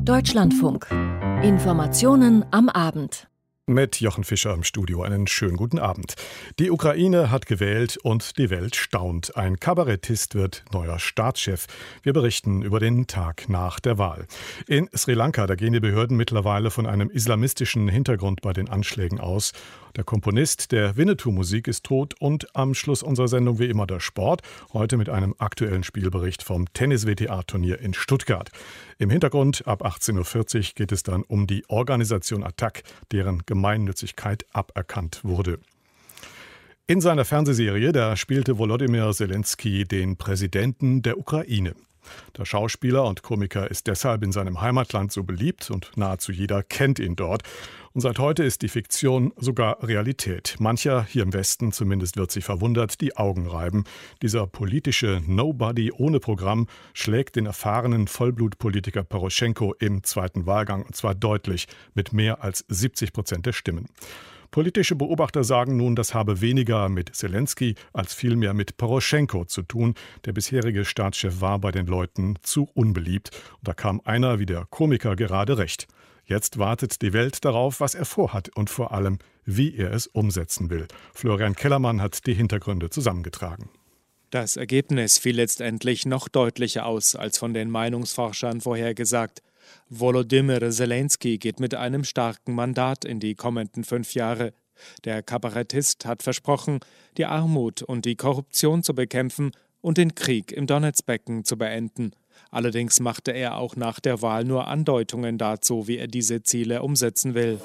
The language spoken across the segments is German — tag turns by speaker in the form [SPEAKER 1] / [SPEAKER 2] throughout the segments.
[SPEAKER 1] Deutschlandfunk. Informationen am Abend.
[SPEAKER 2] Mit Jochen Fischer im Studio. Einen schönen guten Abend. Die Ukraine hat gewählt und die Welt staunt. Ein Kabarettist wird neuer Staatschef. Wir berichten über den Tag nach der Wahl. In Sri Lanka, da gehen die Behörden mittlerweile von einem islamistischen Hintergrund bei den Anschlägen aus. Der Komponist der Winnetou-Musik ist tot und am Schluss unserer Sendung wie immer der Sport. Heute mit einem aktuellen Spielbericht vom Tennis-WTA-Turnier in Stuttgart. Im Hintergrund ab 18.40 Uhr geht es dann um die Organisation Attac, deren Gemeinnützigkeit aberkannt wurde. In seiner Fernsehserie, da spielte Volodymyr Zelensky den Präsidenten der Ukraine. Der Schauspieler und Komiker ist deshalb in seinem Heimatland so beliebt und nahezu jeder kennt ihn dort. Und seit heute ist die Fiktion sogar Realität. Mancher hier im Westen zumindest wird sich verwundert die Augen reiben. Dieser politische Nobody ohne Programm schlägt den erfahrenen Vollblutpolitiker Poroschenko im zweiten Wahlgang, und zwar deutlich mit mehr als 70% der Stimmen. Politische Beobachter sagen nun, das habe weniger mit Zelensky als vielmehr mit Poroschenko zu tun. Der bisherige Staatschef war bei den Leuten zu unbeliebt. Und da kam einer wie der Komiker gerade recht. Jetzt wartet die Welt darauf, was er vorhat und vor allem, wie er es umsetzen will. Florian Kellermann hat die Hintergründe zusammengetragen.
[SPEAKER 3] Das Ergebnis fiel letztendlich noch deutlicher aus als von den Meinungsforschern vorhergesagt. Volodymyr Zelensky geht mit einem starken Mandat in die kommenden 5 Jahre. Der Kabarettist hat versprochen, die Armut und die Korruption zu bekämpfen und den Krieg im Donezbecken zu beenden. Allerdings machte er auch nach der Wahl nur Andeutungen dazu, wie er diese Ziele umsetzen will.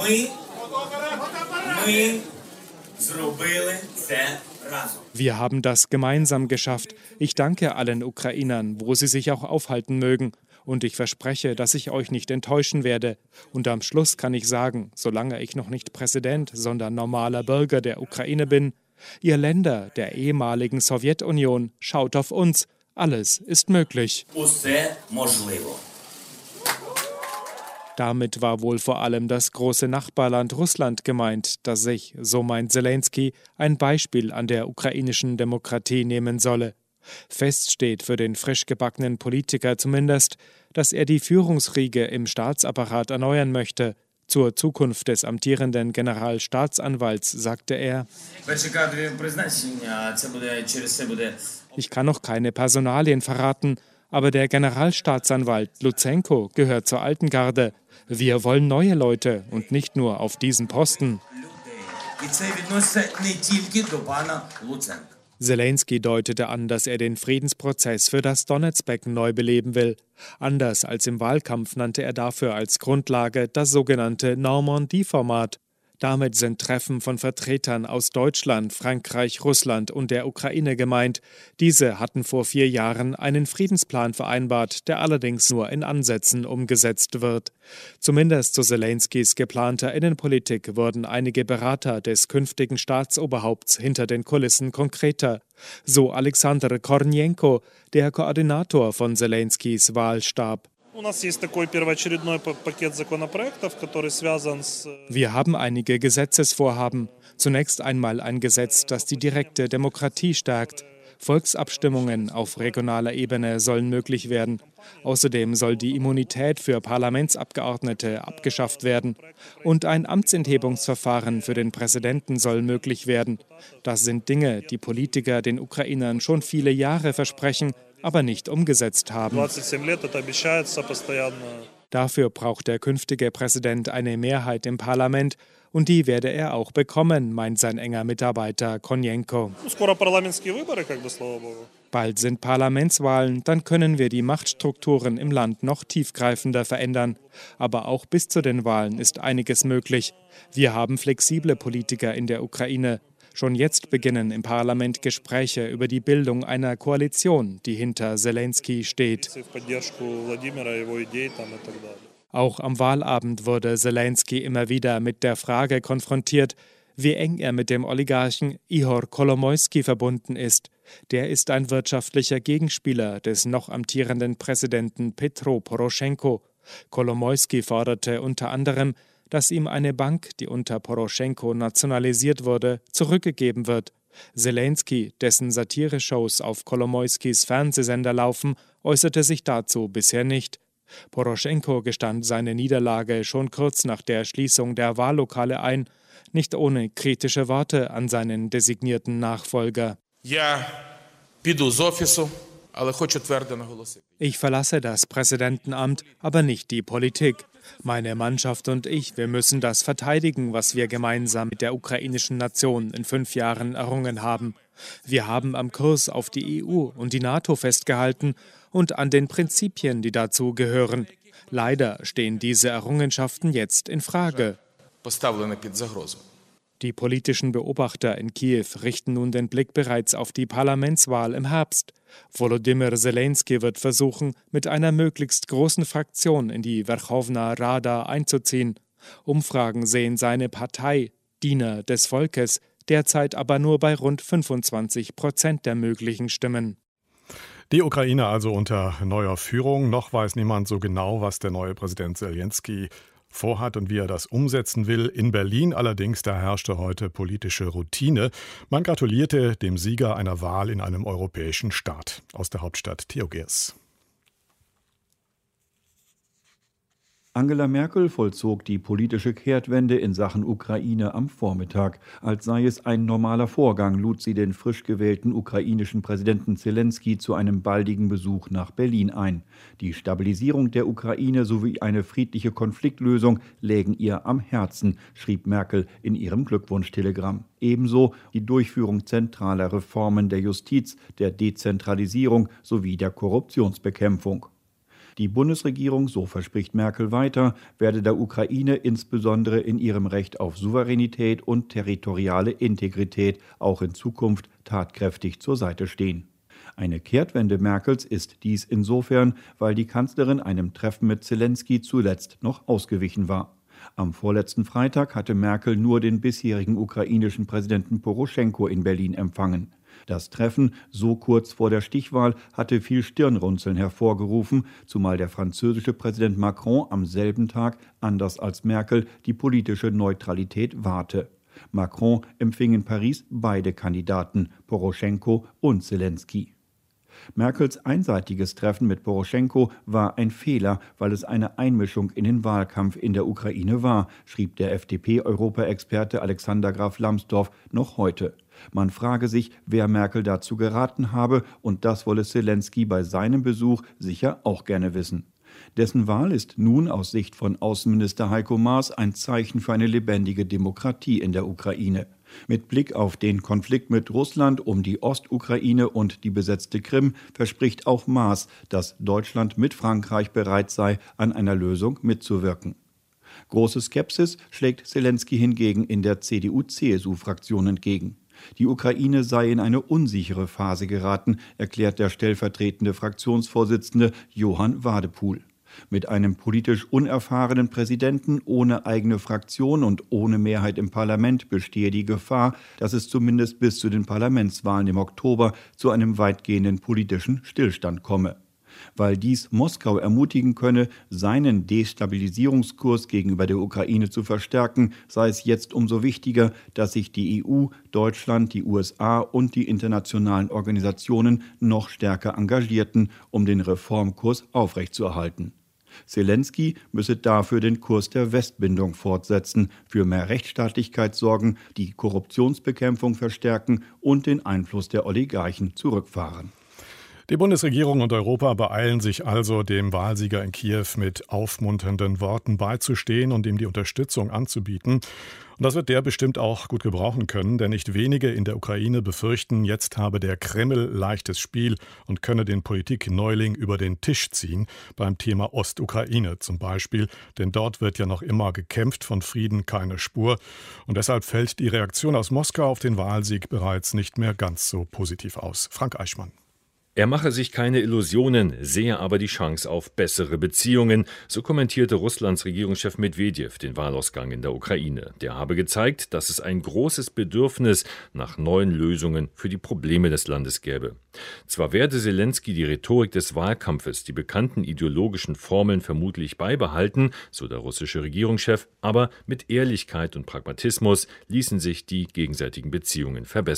[SPEAKER 3] Wir haben das gemeinsam geschafft. Ich danke allen Ukrainern, wo sie sich auch aufhalten mögen. Und ich verspreche, dass ich euch nicht enttäuschen werde. Und am Schluss kann ich sagen, solange ich noch nicht Präsident, sondern normaler Bürger der Ukraine bin, ihr Länder der ehemaligen Sowjetunion, schaut auf uns. Alles ist möglich. Damit war wohl vor allem das große Nachbarland Russland gemeint, das sich, so meint Zelensky, ein Beispiel an der ukrainischen Demokratie nehmen solle. Fest steht für den frisch gebackenen Politiker zumindest, dass er die Führungsriege im Staatsapparat erneuern möchte. Zur Zukunft des amtierenden Generalstaatsanwalts sagte er: Ich kann noch keine Personalien verraten, aber der Generalstaatsanwalt Lutsenko gehört zur alten Garde. Wir wollen neue Leute und nicht nur auf diesen Posten. Zelensky deutete an, dass er den Friedensprozess für das Donezbecken neu beleben will. Anders als im Wahlkampf nannte er dafür als Grundlage das sogenannte Normandie-Format. Damit sind Treffen von Vertretern aus Deutschland, Frankreich, Russland und der Ukraine gemeint. Diese hatten vor 4 Jahren einen Friedensplan vereinbart, der allerdings nur in Ansätzen umgesetzt wird. Zumindest zu Zelenskys geplanter Innenpolitik wurden einige Berater des künftigen Staatsoberhaupts hinter den Kulissen konkreter. So Alexander Kornienko, der Koordinator von Zelenskys Wahlstab. Wir haben einige Gesetzesvorhaben. Zunächst einmal ein Gesetz, das die direkte Demokratie stärkt. Volksabstimmungen auf regionaler Ebene sollen möglich werden. Außerdem soll die Immunität für Parlamentsabgeordnete abgeschafft werden. Und ein Amtsenthebungsverfahren für den Präsidenten soll möglich werden. Das sind Dinge, die Politiker den Ukrainern schon viele Jahre versprechen, aber nicht umgesetzt haben. Dafür braucht der künftige Präsident eine Mehrheit im Parlament und die werde er auch bekommen, meint sein enger Mitarbeiter Kornienko. Bald sind Parlamentswahlen, dann können wir die Machtstrukturen im Land noch tiefgreifender verändern. Aber auch bis zu den Wahlen ist einiges möglich. Wir haben flexible Politiker in der Ukraine. Schon jetzt beginnen im Parlament Gespräche über die Bildung einer Koalition, die hinter Zelensky steht. Auch am Wahlabend wurde Zelensky immer wieder mit der Frage konfrontiert, wie eng er mit dem Oligarchen Ihor Kolomoisky verbunden ist. Der ist ein wirtschaftlicher Gegenspieler des noch amtierenden Präsidenten Petro Poroschenko. Kolomoisky forderte unter anderem, dass ihm eine Bank, die unter Poroschenko nationalisiert wurde, zurückgegeben wird. Zelensky, dessen Satireshows auf Kolomoiskys Fernsehsender laufen, äußerte sich dazu bisher nicht. Poroschenko gestand seine Niederlage schon kurz nach der Schließung der Wahllokale ein, nicht ohne kritische Worte an seinen designierten Nachfolger. Ich verlasse das Präsidentenamt, aber nicht die Politik. Meine Mannschaft und ich, wir müssen das verteidigen, was wir gemeinsam mit der ukrainischen Nation in 5 Jahren errungen haben. Wir haben am Kurs auf die EU und die NATO festgehalten und an den Prinzipien, die dazu gehören. Leider stehen diese Errungenschaften jetzt in Frage. Die politischen Beobachter in Kiew richten nun den Blick bereits auf die Parlamentswahl im Herbst. Volodymyr Zelensky wird versuchen, mit einer möglichst großen Fraktion in die Werchowna Rada einzuziehen. Umfragen sehen seine Partei, Diener des Volkes, derzeit aber nur bei rund 25% der möglichen Stimmen.
[SPEAKER 2] Die Ukraine also unter neuer Führung. Noch weiß niemand so genau, was der neue Präsident Zelensky vorhat und wie er das umsetzen will. In Berlin allerdings, da herrschte heute politische Routine. Man gratulierte dem Sieger einer Wahl in einem europäischen Staat. Aus der Hauptstadt Theo Geers.
[SPEAKER 4] Angela Merkel vollzog die politische Kehrtwende in Sachen Ukraine am Vormittag. Als sei es ein normaler Vorgang, lud sie den frisch gewählten ukrainischen Präsidenten Zelensky zu einem baldigen Besuch nach Berlin ein. Die Stabilisierung der Ukraine sowie eine friedliche Konfliktlösung lägen ihr am Herzen, schrieb Merkel in ihrem Glückwunschtelegramm. Ebenso die Durchführung zentraler Reformen der Justiz, der Dezentralisierung sowie der Korruptionsbekämpfung. Die Bundesregierung, so verspricht Merkel weiter, werde der Ukraine insbesondere in ihrem Recht auf Souveränität und territoriale Integrität auch in Zukunft tatkräftig zur Seite stehen. Eine Kehrtwende Merkels ist dies insofern, weil die Kanzlerin einem Treffen mit Zelensky zuletzt noch ausgewichen war. Am vorletzten Freitag hatte Merkel nur den bisherigen ukrainischen Präsidenten Poroschenko in Berlin empfangen. Das Treffen, so kurz vor der Stichwahl, hatte viel Stirnrunzeln hervorgerufen, zumal der französische Präsident Macron am selben Tag, anders als Merkel, die politische Neutralität wahrte. Macron empfing in Paris beide Kandidaten, Poroschenko und Zelensky. Merkels einseitiges Treffen mit Poroschenko war ein Fehler, weil es eine Einmischung in den Wahlkampf in der Ukraine war, schrieb der FDP-Europaexperte Alexander Graf Lambsdorff noch heute. Man frage sich, wer Merkel dazu geraten habe, und das wolle Zelensky bei seinem Besuch sicher auch gerne wissen. Dessen Wahl ist nun aus Sicht von Außenminister Heiko Maas ein Zeichen für eine lebendige Demokratie in der Ukraine. Mit Blick auf den Konflikt mit Russland um die Ostukraine und die besetzte Krim verspricht auch Maas, dass Deutschland mit Frankreich bereit sei, an einer Lösung mitzuwirken. Große Skepsis schlägt Zelensky hingegen in der CDU-CSU-Fraktion entgegen. Die Ukraine sei in eine unsichere Phase geraten, erklärt der stellvertretende Fraktionsvorsitzende Johann Wadepool. Mit einem politisch unerfahrenen Präsidenten ohne eigene Fraktion und ohne Mehrheit im Parlament bestehe die Gefahr, dass es zumindest bis zu den Parlamentswahlen im Oktober zu einem weitgehenden politischen Stillstand komme. Weil dies Moskau ermutigen könne, seinen Destabilisierungskurs gegenüber der Ukraine zu verstärken, sei es jetzt umso wichtiger, dass sich die EU, Deutschland, die USA und die internationalen Organisationen noch stärker engagierten, um den Reformkurs aufrechtzuerhalten. Zelensky müsse dafür den Kurs der Westbindung fortsetzen, für mehr Rechtsstaatlichkeit sorgen, die Korruptionsbekämpfung verstärken und den Einfluss der Oligarchen zurückfahren.
[SPEAKER 2] Die Bundesregierung und Europa beeilen sich also, dem Wahlsieger in Kiew mit aufmunternden Worten beizustehen und ihm die Unterstützung anzubieten. Und das wird der bestimmt auch gut gebrauchen können, denn nicht wenige in der Ukraine befürchten, jetzt habe der Kreml leichtes Spiel und könne den Politikneuling über den Tisch ziehen, beim Thema Ostukraine zum Beispiel. Denn dort wird ja noch immer gekämpft, von Frieden keine Spur. Und deshalb fällt die Reaktion aus Moskau auf den Wahlsieg bereits nicht mehr ganz so positiv aus. Frank Eichmann.
[SPEAKER 5] Er mache sich keine Illusionen, sehe aber die Chance auf bessere Beziehungen, so kommentierte Russlands Regierungschef Medwedew den Wahlausgang in der Ukraine. Der habe gezeigt, dass es ein großes Bedürfnis nach neuen Lösungen für die Probleme des Landes gäbe. Zwar werde Zelensky die Rhetorik des Wahlkampfes, die bekannten ideologischen Formeln vermutlich beibehalten, so der russische Regierungschef, aber mit Ehrlichkeit und Pragmatismus ließen sich die gegenseitigen Beziehungen verbessern.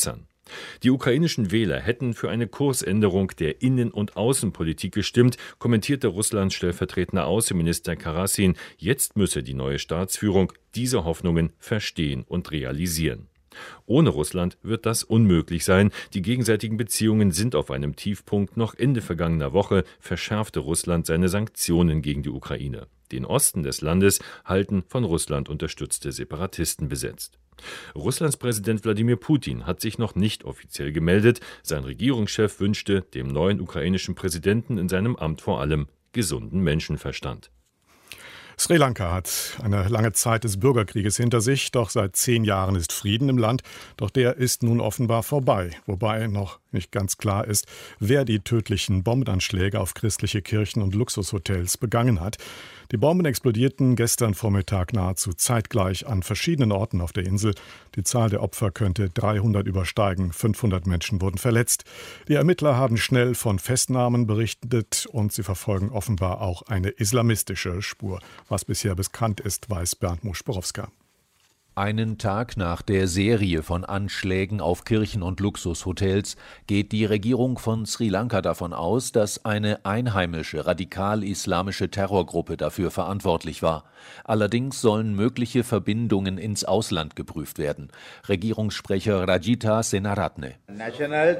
[SPEAKER 5] Die ukrainischen Wähler hätten für eine Kursänderung der Innen- und Außenpolitik gestimmt, kommentierte Russlands stellvertretender Außenminister Karasin. Jetzt müsse die neue Staatsführung diese Hoffnungen verstehen und realisieren. Ohne Russland wird das unmöglich sein. Die gegenseitigen Beziehungen sind auf einem Tiefpunkt. Noch Ende vergangener Woche verschärfte Russland seine Sanktionen gegen die Ukraine. Den Osten des Landes halten von Russland unterstützte Separatisten besetzt. Russlands Präsident Wladimir Putin hat sich noch nicht offiziell gemeldet. Sein Regierungschef wünschte dem neuen ukrainischen Präsidenten in seinem Amt vor allem gesunden Menschenverstand.
[SPEAKER 2] Sri Lanka hat eine lange Zeit des Bürgerkrieges hinter sich, doch seit 10 Jahren ist Frieden im Land. Doch der ist nun offenbar vorbei, wobei noch nicht ganz klar ist, wer die tödlichen Bombenanschläge auf christliche Kirchen und Luxushotels begangen hat. Die Bomben explodierten gestern Vormittag nahezu zeitgleich an verschiedenen Orten auf der Insel. Die Zahl der Opfer könnte 300 übersteigen. 500 Menschen wurden verletzt. Die Ermittler haben schnell von Festnahmen berichtet und sie verfolgen offenbar auch eine islamistische Spur. Was bisher bekannt ist, weiß Bernd Muschborowska.
[SPEAKER 6] Einen Tag nach der Serie von Anschlägen auf Kirchen und Luxushotels geht die Regierung von Sri Lanka davon aus, dass eine einheimische radikal-islamische Terrorgruppe dafür verantwortlich war. Allerdings sollen mögliche Verbindungen ins Ausland geprüft werden. Regierungssprecher Rajitha Senaratne.
[SPEAKER 7] National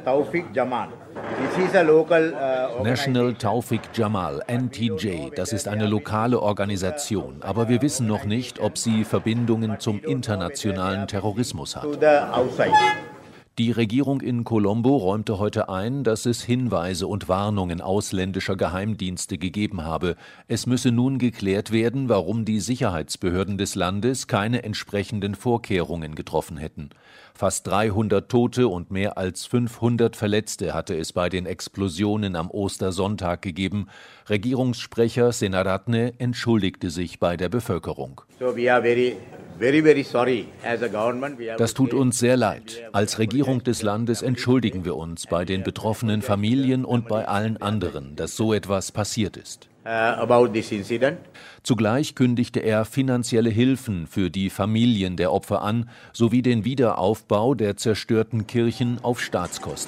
[SPEAKER 6] Taufik Jamal, NTJ, das ist eine lokale Organisation, aber wir wissen noch nicht, ob sie Verbindungen zum internationalen Terrorismus hat. Die Regierung in Colombo räumte heute ein, dass es Hinweise und Warnungen ausländischer Geheimdienste gegeben habe. Es müsse nun geklärt werden, warum die Sicherheitsbehörden des Landes keine entsprechenden Vorkehrungen getroffen hätten. Fast 300 Tote und mehr als 500 Verletzte hatte es bei den Explosionen am Ostersonntag gegeben. Regierungssprecher Senaratne entschuldigte sich bei der Bevölkerung. Das tut uns sehr leid. Als Regierung des Landes entschuldigen wir uns bei den betroffenen Familien und bei allen anderen, dass so etwas passiert ist. Zugleich kündigte er finanzielle Hilfen für die Familien der Opfer an, sowie den Wiederaufbau der zerstörten Kirchen auf Staatskosten.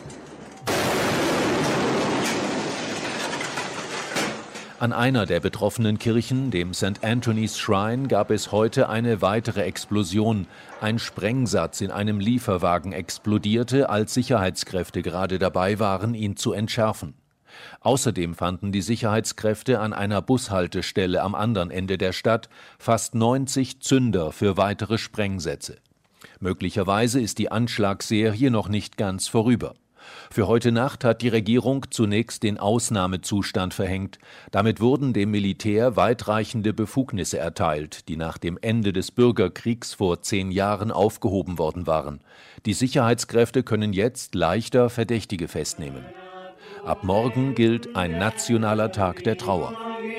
[SPEAKER 6] An einer der betroffenen Kirchen, dem St. Anthony's Shrine, gab es heute eine weitere Explosion. Ein Sprengsatz in einem Lieferwagen explodierte, als Sicherheitskräfte gerade dabei waren, ihn zu entschärfen. Außerdem fanden die Sicherheitskräfte an einer Bushaltestelle am anderen Ende der Stadt fast 90 Zünder für weitere Sprengsätze. Möglicherweise ist die Anschlagsserie noch nicht ganz vorüber. Für heute Nacht hat die Regierung zunächst den Ausnahmezustand verhängt. Damit wurden dem Militär weitreichende Befugnisse erteilt, die nach dem Ende des Bürgerkriegs vor 10 Jahren aufgehoben worden waren. Die Sicherheitskräfte können jetzt leichter Verdächtige festnehmen. Ab morgen gilt ein nationaler Tag der Trauer.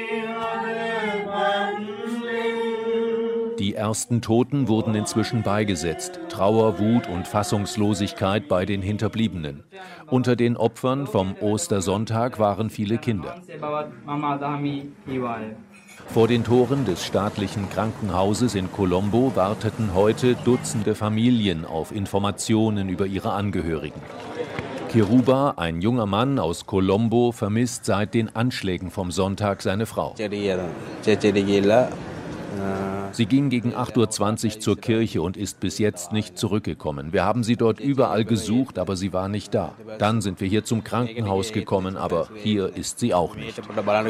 [SPEAKER 6] Die ersten Toten wurden inzwischen beigesetzt. Trauer, Wut und Fassungslosigkeit bei den Hinterbliebenen. Unter den Opfern vom Ostersonntag waren viele Kinder. Vor den Toren des staatlichen Krankenhauses in Colombo warteten heute Dutzende Familien auf Informationen über ihre Angehörigen. Kiruba, ein junger Mann aus Colombo, vermisst seit den Anschlägen vom Sonntag seine Frau. Sie ging gegen 8:20 Uhr zur Kirche und ist bis jetzt nicht zurückgekommen. Wir haben sie dort überall gesucht, aber sie war nicht da. Dann sind wir hier zum Krankenhaus gekommen, aber hier ist sie auch nicht.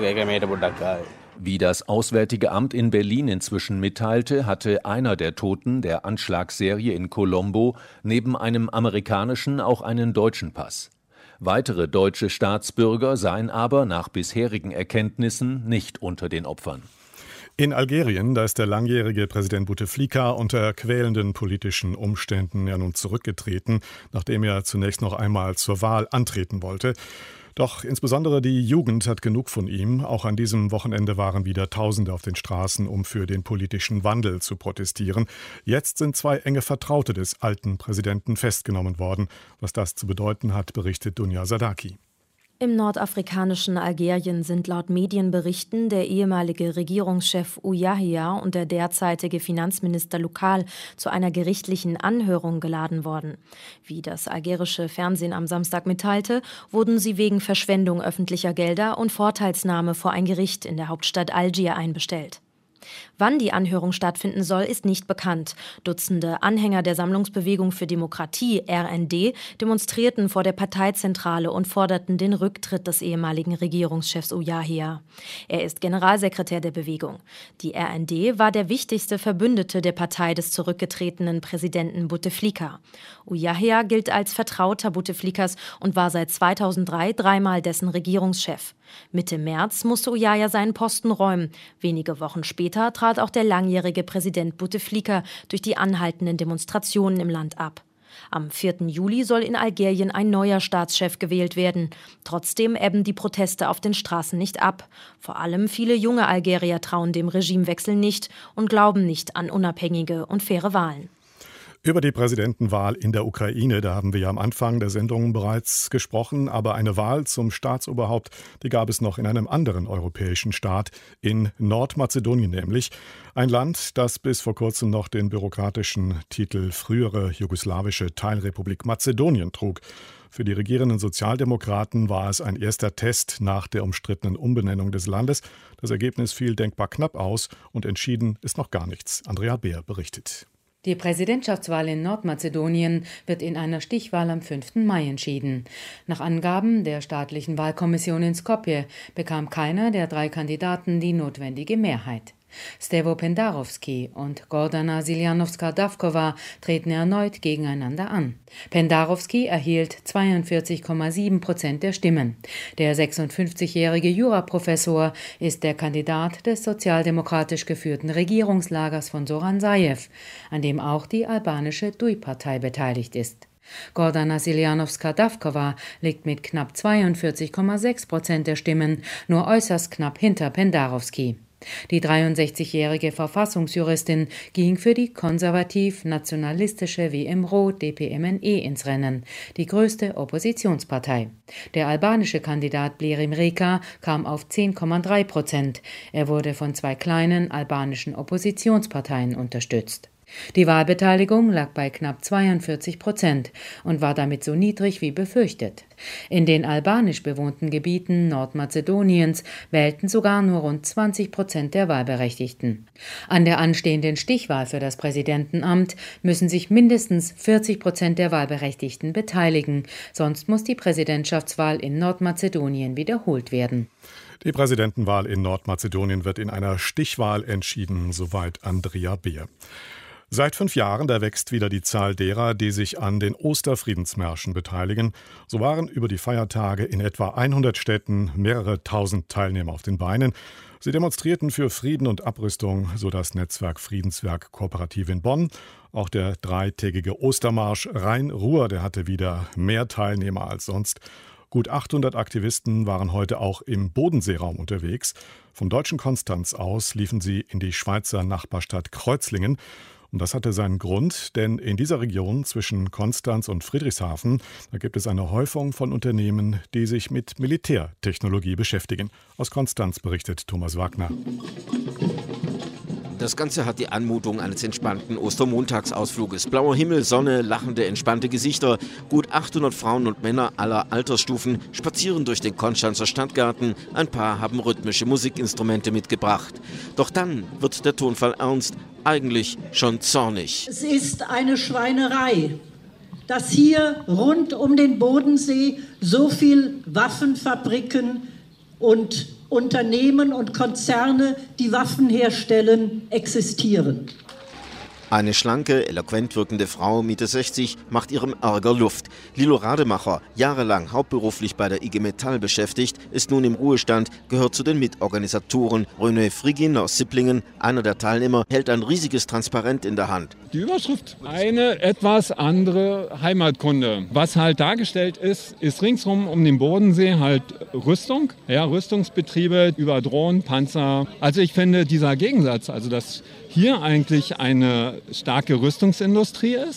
[SPEAKER 6] Wie das Auswärtige Amt in Berlin inzwischen mitteilte, hatte einer der Toten der Anschlagsserie in Colombo neben einem amerikanischen auch einen deutschen Pass. Weitere deutsche Staatsbürger seien aber nach bisherigen Erkenntnissen nicht unter den Opfern.
[SPEAKER 2] In Algerien, da ist der langjährige Präsident Bouteflika unter quälenden politischen Umständen ja nun zurückgetreten, nachdem er zunächst noch einmal zur Wahl antreten wollte. Doch insbesondere die Jugend hat genug von ihm. Auch an diesem Wochenende waren wieder Tausende auf den Straßen, um für den politischen Wandel zu protestieren. Jetzt sind 2 enge Vertraute des alten Präsidenten festgenommen worden. Was das zu bedeuten hat, berichtet Dunja Sadaki.
[SPEAKER 7] Im nordafrikanischen Algerien sind laut Medienberichten der ehemalige Regierungschef Ouyahia und der derzeitige Finanzminister Loukal zu einer gerichtlichen Anhörung geladen worden. Wie das algerische Fernsehen am Samstag mitteilte, wurden sie wegen Verschwendung öffentlicher Gelder und Vorteilsnahme vor ein Gericht in der Hauptstadt Algier einbestellt. Wann die Anhörung stattfinden soll, ist nicht bekannt. Dutzende Anhänger der Sammlungsbewegung für Demokratie, RND, demonstrierten vor der Parteizentrale und forderten den Rücktritt des ehemaligen Regierungschefs Ouyahia. Er ist Generalsekretär der Bewegung. Die RND war der wichtigste Verbündete der Partei des zurückgetretenen Präsidenten Bouteflika. Ouyahia gilt als Vertrauter Bouteflikas und war seit 2003 dreimal dessen Regierungschef. Mitte März musste Ouyahia seinen Posten räumen. Wenige Wochen später trat auch der langjährige Präsident Bouteflika durch die anhaltenden Demonstrationen im Land ab. Am 4. Juli soll in Algerien ein neuer Staatschef gewählt werden. Trotzdem ebben die Proteste auf den Straßen nicht ab. Vor allem viele junge Algerier trauen dem Regimewechsel nicht und glauben nicht an unabhängige und faire Wahlen.
[SPEAKER 2] Über die Präsidentenwahl in der Ukraine, da haben wir ja am Anfang der Sendung bereits gesprochen, aber eine Wahl zum Staatsoberhaupt, die gab es noch in einem anderen europäischen Staat, in Nordmazedonien nämlich. Ein Land, das bis vor kurzem noch den bürokratischen Titel frühere jugoslawische Teilrepublik Mazedonien trug. Für die regierenden Sozialdemokraten war es ein erster Test nach der umstrittenen Umbenennung des Landes. Das Ergebnis fiel denkbar knapp aus und entschieden ist noch gar nichts. Andrea Beer berichtet.
[SPEAKER 8] Die Präsidentschaftswahl in Nordmazedonien wird in einer Stichwahl am 5. Mai entschieden. Nach Angaben der staatlichen Wahlkommission in Skopje bekam keiner der 3 Kandidaten die notwendige Mehrheit. Stevo Pendarovski und Gordana Siljanovska-Davkova treten erneut gegeneinander an. Pendarovski erhielt 42,7% der Stimmen. Der 56-jährige Juraprofessor ist der Kandidat des sozialdemokratisch geführten Regierungslagers von Zoran Zaev, an dem auch die albanische DUI-Partei beteiligt ist. Gordana Siljanovska-Davkova liegt mit knapp 42,6% der Stimmen nur äußerst knapp hinter Pendarovski. Die 63-jährige Verfassungsjuristin ging für die konservativ-nationalistische WMRO-DPMNE ins Rennen, die größte Oppositionspartei. Der albanische Kandidat Blerim Reka kam auf 10,3%. Er wurde von 2 kleinen albanischen Oppositionsparteien unterstützt. Die Wahlbeteiligung lag bei knapp 42% und war damit so niedrig wie befürchtet. In den albanisch bewohnten Gebieten Nordmazedoniens wählten sogar nur rund 20% der Wahlberechtigten. An der anstehenden Stichwahl für das Präsidentenamt müssen sich mindestens 40% der Wahlberechtigten beteiligen, sonst muss die Präsidentschaftswahl in Nordmazedonien wiederholt werden.
[SPEAKER 2] Die Präsidentenwahl in Nordmazedonien wird in einer Stichwahl entschieden, soweit Andrea Beer. Seit 5 Jahren, da wächst wieder die Zahl derer, die sich an den Osterfriedensmärschen beteiligen. So waren über die Feiertage in etwa 100 Städten mehrere tausend Teilnehmer auf den Beinen. Sie demonstrierten für Frieden und Abrüstung, so das Netzwerk Friedenswerk Kooperativ in Bonn. Auch der 3-tägige Ostermarsch Rhein-Ruhr, der hatte wieder mehr Teilnehmer als sonst. Gut 800 Aktivisten waren heute auch im Bodenseeraum unterwegs. Vom deutschen Konstanz aus liefen sie in die Schweizer Nachbarstadt Kreuzlingen. Und das hatte seinen Grund, denn in dieser Region zwischen Konstanz und Friedrichshafen, da gibt es eine Häufung von Unternehmen, die sich mit Militärtechnologie beschäftigen. Aus Konstanz berichtet Thomas Wagner.
[SPEAKER 9] Das Ganze hat die Anmutung eines entspannten Ostermontagsausfluges. Blauer Himmel, Sonne, lachende, entspannte Gesichter. Gut 800 Frauen und Männer aller Altersstufen spazieren durch den Konstanzer Stadtgarten. Ein paar haben rhythmische Musikinstrumente mitgebracht. Doch dann wird der Tonfall ernst, eigentlich schon zornig.
[SPEAKER 10] Es ist eine Schweinerei, dass hier rund um den Bodensee so viel Waffenfabriken und Unternehmen und Konzerne, die Waffen herstellen, existieren.
[SPEAKER 9] Eine schlanke, eloquent wirkende Frau, Mitte 60, macht ihrem Ärger Luft. Lilo Rademacher, jahrelang hauptberuflich bei der IG Metall beschäftigt, ist nun im Ruhestand, gehört zu den Mitorganisatoren. René Frigin aus Sipplingen, einer der Teilnehmer, hält ein riesiges Transparent in der Hand.
[SPEAKER 11] Die Überschrift: eine etwas andere Heimatkunde. Was halt dargestellt ist ringsrum um den Bodensee halt Rüstung, ja, Rüstungsbetriebe über Drohnen, Panzer. Also ich finde dieser Gegensatz, also dass hier eigentlich eine starke Rüstungsindustrie ist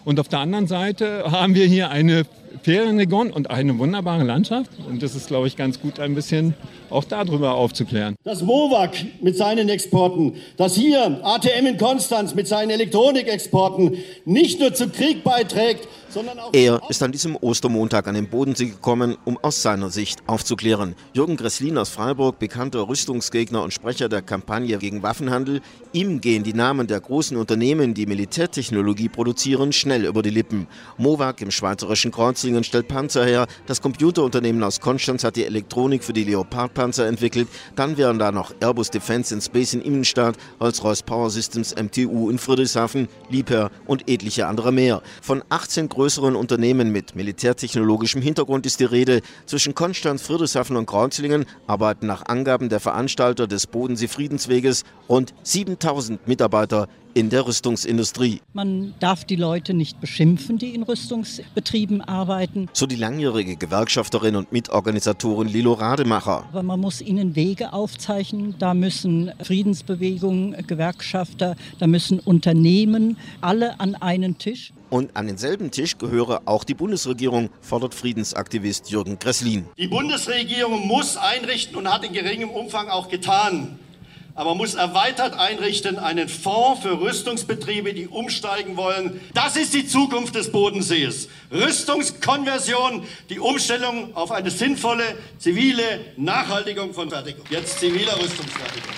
[SPEAKER 11] Und auf der anderen Seite haben wir hier eine Ferienregion und eine wunderbare Landschaft. Und das ist, glaube ich, ganz gut, ein bisschen auch darüber aufzuklären.
[SPEAKER 12] Das MOVAG mit seinen Exporten, das hier ATM in Konstanz mit seinen Elektronikexporten nicht nur zum Krieg beiträgt, sondern auch...
[SPEAKER 9] Er ist an diesem Ostermontag an den Bodensee gekommen, um aus seiner Sicht aufzuklären. Jürgen Gresslin aus Freiburg, bekannter Rüstungsgegner und Sprecher der Kampagne gegen Waffenhandel. Ihm gehen die Namen der großen Unternehmen, die Militärtechnologie produzieren, schnell über die Lippen. MOVAG im schweizerischen Kreuzlingen stellt Panzer her. Das Computerunternehmen aus Konstanz hat die Elektronik für die Leopard-Panzer entwickelt. Dann wären da noch Airbus Defence and Space in Immenstadt, Rolls-Royce Power Systems MTU in Friedrichshafen, Liebherr und etliche andere mehr. Von 18 größeren Unternehmen mit militärtechnologischem Hintergrund ist die Rede. Zwischen Konstanz, Friedrichshafen und Kreuzlingen arbeiten nach Angaben der Veranstalter des Bodensee-Friedensweges rund 7000 Mitarbeiter in der Rüstungsindustrie.
[SPEAKER 10] Man darf die Leute nicht beschimpfen, die in Rüstungsbetrieben arbeiten.
[SPEAKER 9] So die langjährige Gewerkschafterin und Mitorganisatorin Lilo Rademacher.
[SPEAKER 10] Aber man muss ihnen Wege aufzeichnen. Da müssen Friedensbewegungen, Gewerkschafter, da müssen Unternehmen alle an einen Tisch.
[SPEAKER 9] Und an denselben Tisch gehöre auch die Bundesregierung, fordert Friedensaktivist Jürgen Gresslin.
[SPEAKER 12] Die Bundesregierung muss einrichten und hat in geringem Umfang auch getan. Aber muss erweitert einrichten, einen Fonds für Rüstungsbetriebe, die umsteigen wollen. Das ist die Zukunft des Bodensees. Rüstungskonversion, die Umstellung auf eine sinnvolle, zivile Nachhaltigung von Fertigung. Jetzt ziviler Rüstungsfertigung.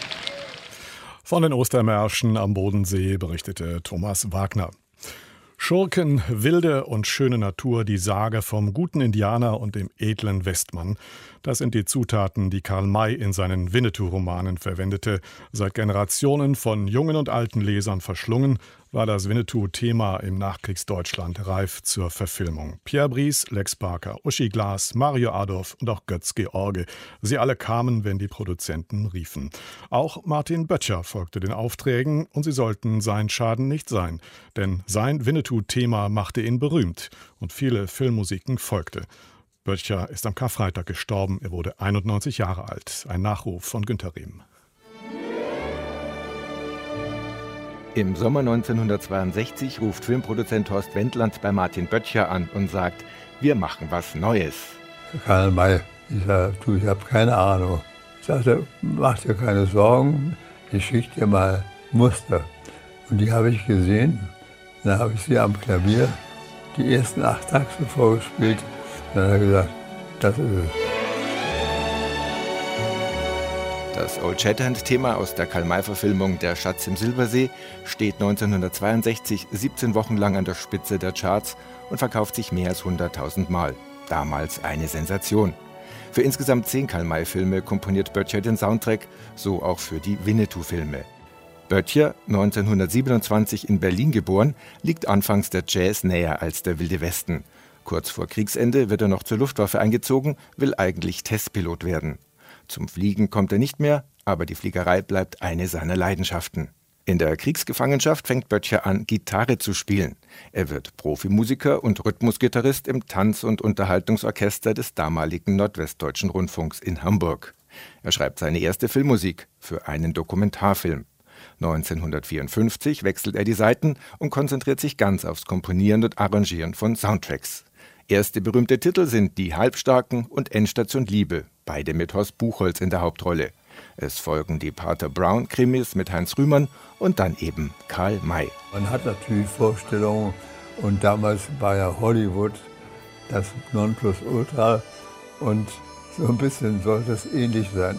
[SPEAKER 2] Von den Ostermärschen am Bodensee berichtete Thomas Wagner. Schurken, wilde und schöne Natur, die Sage vom guten Indianer und dem edlen Westmann. Das sind die Zutaten, die Karl May in seinen Winnetou-Romanen verwendete. Seit Generationen von jungen und alten Lesern verschlungen, war das Winnetou-Thema im Nachkriegsdeutschland reif zur Verfilmung. Pierre Brice, Lex Barker, Uschi Glas, Mario Adorf und auch Götz George. Sie alle kamen, wenn die Produzenten riefen. Auch Martin Böttcher folgte den Aufträgen und sie sollten sein Schaden nicht sein. Denn sein Winnetou-Thema machte ihn berühmt und viele Filmmusiken folgte. Böttcher ist am Karfreitag gestorben. Er wurde 91 Jahre alt. Ein Nachruf von Günter Rehm.
[SPEAKER 13] Im Sommer 1962 ruft Filmproduzent Horst Wendland bei Martin Böttcher an und sagt, wir machen was Neues.
[SPEAKER 14] Karl May, ich habe keine Ahnung. Ich sagte, mach dir keine Sorgen, ich schicke dir mal Muster. Und die habe ich gesehen. Dann habe ich sie am Klavier die ersten 8 Takte vorgespielt. Dann hat er gesagt, das ist es.
[SPEAKER 13] Das Old Shatterhand-Thema aus der Karl-May-Verfilmung Der Schatz im Silbersee steht 1962 17 Wochen lang an der Spitze der Charts und verkauft sich mehr als 100.000 Mal. Damals eine Sensation. Für insgesamt 10 Karl-May-Filme komponiert Böttcher den Soundtrack, so auch für die Winnetou-Filme. Böttcher, 1927 in Berlin geboren, liegt anfangs der Jazz näher als der Wilde Westen. Kurz vor Kriegsende wird er noch zur Luftwaffe eingezogen, will eigentlich Testpilot werden. Zum Fliegen kommt er nicht mehr, aber die Fliegerei bleibt eine seiner Leidenschaften. In der Kriegsgefangenschaft fängt Böttcher an, Gitarre zu spielen. Er wird Profimusiker und Rhythmusgitarrist im Tanz- und Unterhaltungsorchester des damaligen Nordwestdeutschen Rundfunks in Hamburg. Er schreibt seine erste Filmmusik für einen Dokumentarfilm. 1954 wechselt er die Seiten und konzentriert sich ganz aufs Komponieren und Arrangieren von Soundtracks. Erste berühmte Titel sind Die Halbstarken und Endstation Liebe, beide mit Horst Buchholz in der Hauptrolle. Es folgen die Pater Brown-Krimis mit Heinz Rühmann und dann eben Karl May.
[SPEAKER 14] Man hat natürlich Vorstellungen und damals war ja Hollywood das Nonplusultra und so ein bisschen sollte es ähnlich sein.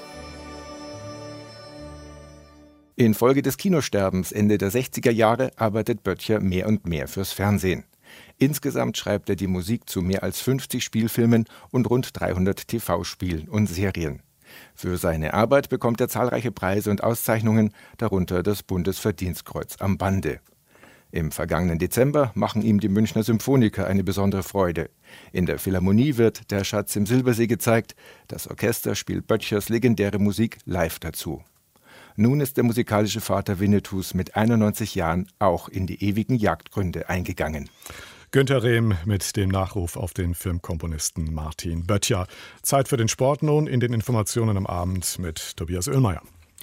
[SPEAKER 13] Infolge des Kinosterbens Ende der 60er Jahre arbeitet Böttcher mehr und mehr fürs Fernsehen. Insgesamt schreibt er die Musik zu mehr als 50 Spielfilmen und rund 300 TV-Spielen und Serien. Für seine Arbeit bekommt er zahlreiche Preise und Auszeichnungen, darunter das Bundesverdienstkreuz am Bande. Im vergangenen Dezember machen ihm die Münchner Symphoniker eine besondere Freude. In der Philharmonie wird Der Schatz im Silbersee gezeigt. Das Orchester spielt Böttchers legendäre Musik live dazu. Nun ist der musikalische Vater Winnetous mit 91 Jahren auch in die ewigen Jagdgründe eingegangen.
[SPEAKER 2] Günter Rehm mit dem Nachruf auf den Filmkomponisten Martin Böttcher. Zeit für den Sport nun in den Informationen am Abend mit Tobias Oehlmeier.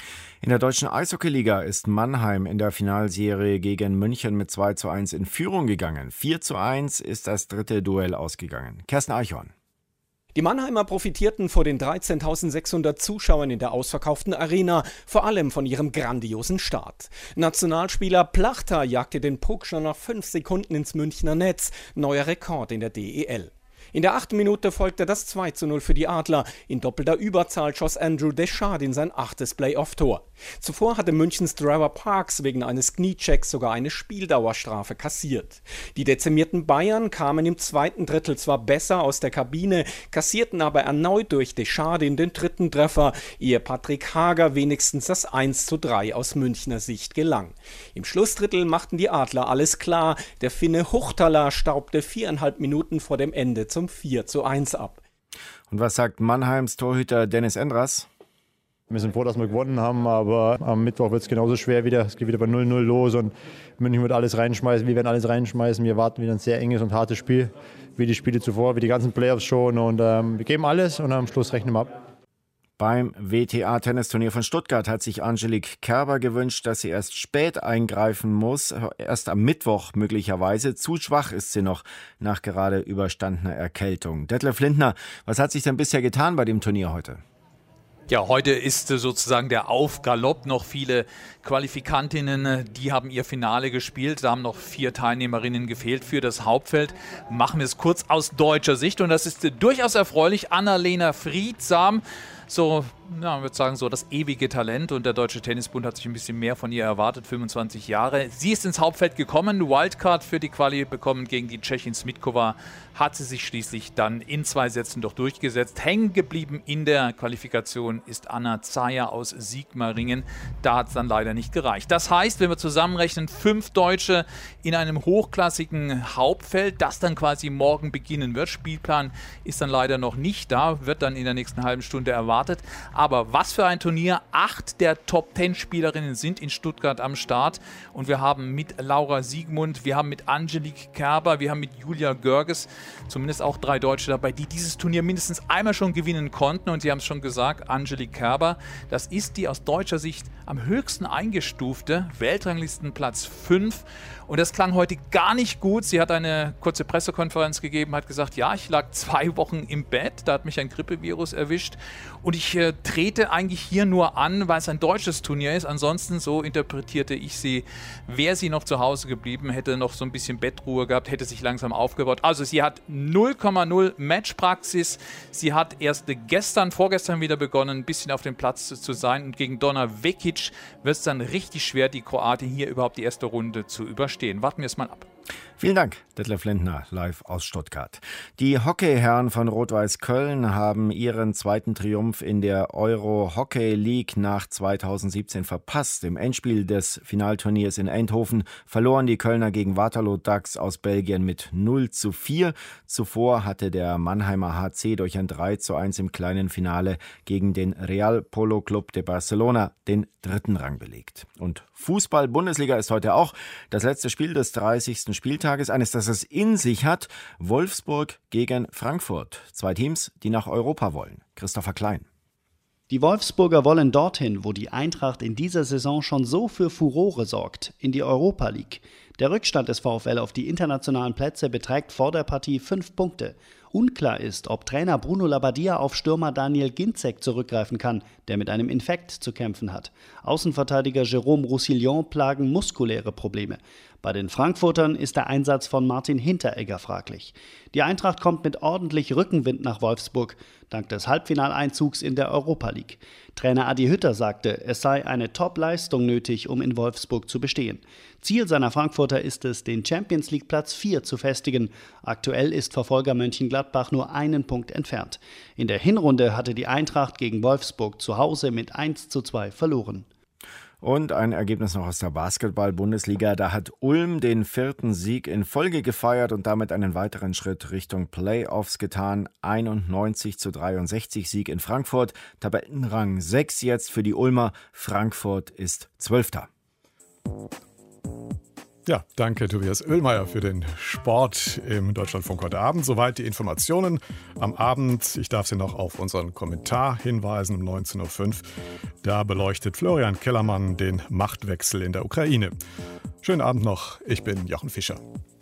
[SPEAKER 13] In der deutschen Eishockeyliga ist Mannheim in der Finalserie gegen München mit 2:1 in Führung gegangen. 4:1 ist das dritte Duell ausgegangen. Kerstin Eichhorn.
[SPEAKER 15] Die Mannheimer profitierten vor den 13.600 Zuschauern in der ausverkauften Arena, vor allem von ihrem grandiosen Start. Nationalspieler Plachta jagte den Puck schon nach 5 Sekunden ins Münchner Netz, neuer Rekord in der DEL. In der 8. Minute folgte das 2:0 für die Adler. In doppelter Überzahl schoss Andrew Deschard in sein 8. Playoff-Tor. Zuvor hatte Münchens Trevor Parks wegen eines Kniechecks sogar eine Spieldauerstrafe kassiert. Die dezimierten Bayern kamen im zweiten Drittel zwar besser aus der Kabine, kassierten aber erneut durch Deschard den 3. Treffer, ehe Patrick Hager wenigstens das 1:3 aus Münchner Sicht gelang. Im Schlussdrittel machten die Adler alles klar. Der Finne Huchtala staubte 4,5 Minuten vor dem Ende zum 4:1 ab.
[SPEAKER 13] Und was sagt Mannheims Torhüter Dennis Endras?
[SPEAKER 16] Wir sind froh, dass wir gewonnen haben, aber am Mittwoch wird es genauso schwer wieder. Es geht wieder bei 0:0 los und München wird alles reinschmeißen. Wir werden alles reinschmeißen. Wir erwarten wieder ein sehr enges und hartes Spiel, wie die Spiele zuvor, wie die ganzen Playoffs schon. Und wir geben alles und am Schluss rechnen wir ab.
[SPEAKER 13] Beim WTA-Tennisturnier von Stuttgart hat sich Angelique Kerber gewünscht, dass sie erst spät eingreifen muss, erst am Mittwoch möglicherweise. Zu schwach ist sie noch nach gerade überstandener Erkältung. Detlef Lindner, was hat sich denn bisher getan bei dem Turnier heute?
[SPEAKER 17] Ja, heute ist sozusagen der Aufgalopp. Noch viele Qualifikantinnen, die haben ihr Finale gespielt. Da haben noch 4 Teilnehmerinnen gefehlt für das Hauptfeld. Machen wir es kurz aus deutscher Sicht. Und das ist durchaus erfreulich. Anna-Lena Friedsam, so, ja, ich würde sagen, so das ewige Talent. Und der Deutsche Tennisbund hat sich ein bisschen mehr von ihr erwartet, 25 Jahre. Sie ist ins Hauptfeld gekommen, Wildcard für die Quali bekommen gegen die Tschechin Smitkova. Hat sie sich schließlich dann in 2 Sätzen doch durchgesetzt. Hängen geblieben in der Qualifikation ist Anna Zayer aus Sigmaringen. Da hat es dann leider nicht gereicht. Das heißt, wenn wir zusammenrechnen, 5 Deutsche in einem hochklassigen Hauptfeld, das dann quasi morgen beginnen wird. Spielplan ist dann leider noch nicht da, wird dann in der nächsten halben Stunde erwartet. Aber was für ein Turnier. 8 der Top-10-Spielerinnen sind in Stuttgart am Start. Und wir haben mit Laura Siegmund, wir haben mit Angelique Kerber, wir haben mit Julia Görges zumindest auch 3 Deutsche dabei, die dieses Turnier mindestens einmal schon gewinnen konnten. Und Sie haben es schon gesagt, Angelique Kerber, das ist die aus deutscher Sicht am höchsten eingestufte, Weltranglistenplatz 5. Und das klang heute gar nicht gut. Sie hat eine kurze Pressekonferenz gegeben, hat gesagt, ja, ich lag 2 Wochen im Bett, da hat mich ein Grippevirus erwischt. Und ich trete eigentlich hier nur an, weil es ein deutsches Turnier ist. Ansonsten, so interpretierte ich sie, wäre sie noch zu Hause geblieben, hätte noch so ein bisschen Bettruhe gehabt, hätte sich langsam aufgebaut. Also sie hat 0,0 Matchpraxis. Sie hat erst vorgestern wieder begonnen, ein bisschen auf dem Platz zu sein. Und gegen Donna Vekic wird es dann richtig schwer, die Kroatin hier überhaupt die erste Runde zu überstehen. Warten wir es mal ab.
[SPEAKER 13] Vielen Dank, Detlef Lindner, live aus Stuttgart. Die Hockeyherren von Rot-Weiß Köln haben ihren 2. Triumph in der Euro Hockey League nach 2017 verpasst. Im Endspiel des Finalturniers in Eindhoven verloren die Kölner gegen Waterloo Ducks aus Belgien mit 0:4. Zuvor hatte der Mannheimer HC durch ein 3:1 im kleinen Finale gegen den Real Polo Club de Barcelona den 3. Rang belegt. Und Fußball-Bundesliga ist heute auch das letzte Spiel des 30. Spieltages, eines, das es in sich hat. Wolfsburg gegen Frankfurt. 2 Teams, die nach Europa wollen. Christopher Klein.
[SPEAKER 18] Die Wolfsburger wollen dorthin, wo die Eintracht in dieser Saison schon so für Furore sorgt, in die Europa League. Der Rückstand des VfL auf die internationalen Plätze beträgt vor der Partie 5 Punkte. Unklar ist, ob Trainer Bruno Labbadia auf Stürmer Daniel Ginczek zurückgreifen kann, der mit einem Infekt zu kämpfen hat. Außenverteidiger Jérôme Roussillon plagen muskuläre Probleme. Bei den Frankfurtern ist der Einsatz von Martin Hinteregger fraglich. Die Eintracht kommt mit ordentlich Rückenwind nach Wolfsburg, dank des Halbfinaleinzugs in der Europa League. Trainer Adi Hütter sagte, es sei eine Top-Leistung nötig, um in Wolfsburg zu bestehen. Ziel seiner Frankfurter ist es, den Champions League Platz 4 zu festigen. Aktuell ist Verfolger Mönchengladbach nur 1 Punkt entfernt. In der Hinrunde hatte die Eintracht gegen Wolfsburg zu Hause mit 1:2 verloren.
[SPEAKER 13] Und ein Ergebnis noch aus der Basketball-Bundesliga. Da hat Ulm den 4. Sieg in Folge gefeiert und damit einen weiteren Schritt Richtung Playoffs getan. 91:63 Sieg in Frankfurt. Tabellenrang 6 jetzt für die Ulmer. Frankfurt ist 12.
[SPEAKER 2] Ja, danke Tobias Oehlmeier für den Sport im Deutschlandfunk heute Abend. Soweit die Informationen am Abend. Ich darf Sie noch auf unseren Kommentar hinweisen um 19.05 Uhr. Da beleuchtet Florian Kellermann den Machtwechsel in der Ukraine. Schönen Abend noch, ich bin Jochen Fischer.